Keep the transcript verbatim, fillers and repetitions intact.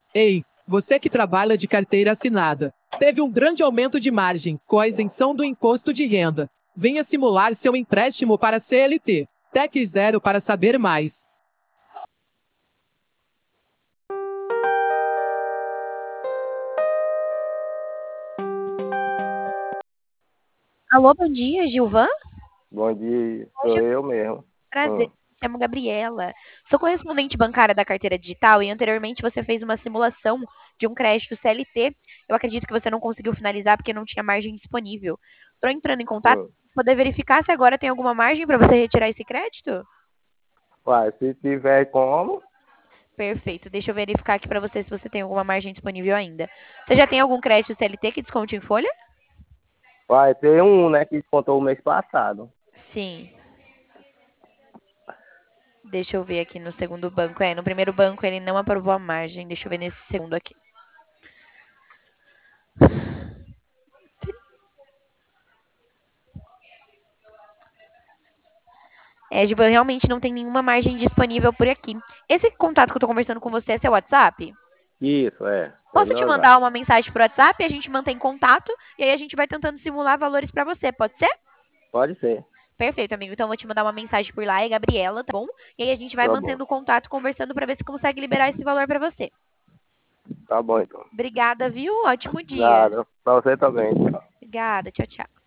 Ei, você que trabalha de carteira assinada, teve um grande aumento de margem com a isenção do imposto de renda. Venha simular seu empréstimo para C L T. Tec Zero para saber mais. Alô, bom dia, Gilvan? Bom dia, Oi, sou Gilvan, eu mesmo. prazer. Hum, Me chamo Gabriela. Sou correspondente bancária da carteira digital e anteriormente você fez uma simulação de um crédito C L T. Eu acredito que você não conseguiu finalizar porque não tinha margem disponível. Estou entrando em contato hum. para poder verificar se agora tem alguma margem para você retirar esse crédito? Uai, se tiver como, Perfeito. Deixa eu verificar aqui para você se você tem alguma margem disponível ainda. Você já tem algum crédito C L T que desconte em folha? vai ter um, né, que descontou o mês passado. Sim. Deixa eu ver aqui no segundo banco. É, no primeiro banco ele não aprovou a margem. Deixa eu ver nesse segundo aqui. É, Giba, realmente não tem nenhuma margem disponível por aqui. Esse contato que eu tô conversando com você é seu WhatsApp? Isso, é. É Posso meu te WhatsApp. mandar uma mensagem por WhatsApp? A gente mantém contato e aí a gente vai tentando simular valores pra você, pode ser? Pode ser. Perfeito, amigo. Então eu vou te mandar uma mensagem por lá, é Gabriela, tá bom? E aí a gente vai Tá bom. mantendo contato, conversando pra ver se consegue liberar esse valor pra você. Tá bom, então. Obrigada, viu? Ótimo dia. Nada. Pra você também. Obrigada, tchau, tchau.